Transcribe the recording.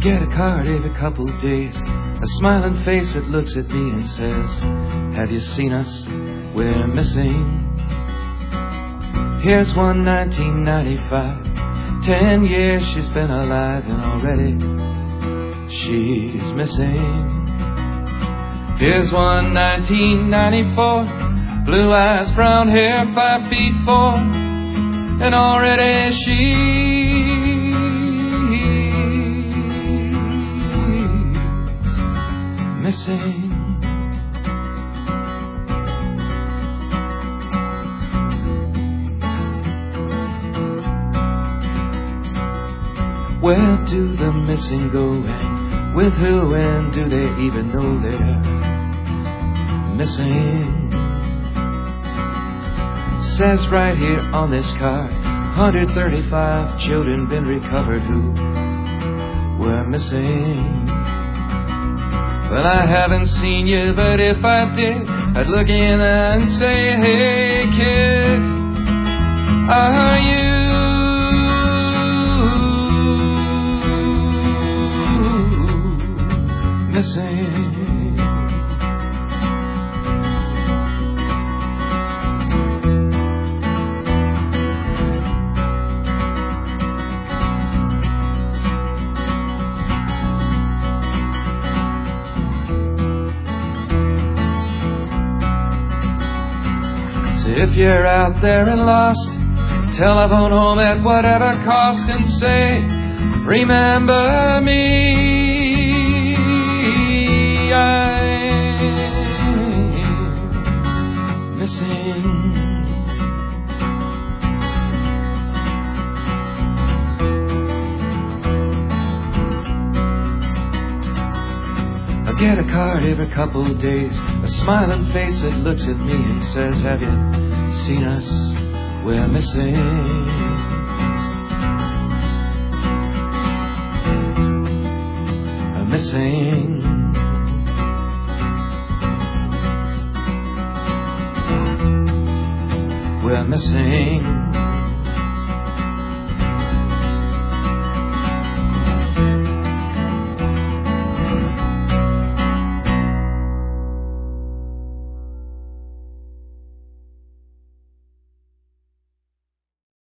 get a card every couple days, a smiling face that looks at me and says, have you seen us? We're missing. Here's one 1995, 10 years she's been alive and already she's missing. Here's one 1994, blue eyes, brown hair, 5 feet 4, and already she's missing. Where do the missing go, and with who, and do they even know they're missing? Says right here on this card, 135 children been recovered who were missing. Well, I haven't seen you, but if I did, I'd look in and say, hey kid, are you missing? So if you're out there and lost, telephone home at whatever cost and say, remember me. I'm missing. I get a card every couple of days, a smiling face that looks at me and says, have you seen us? We're missing. I'm missing. We're missing.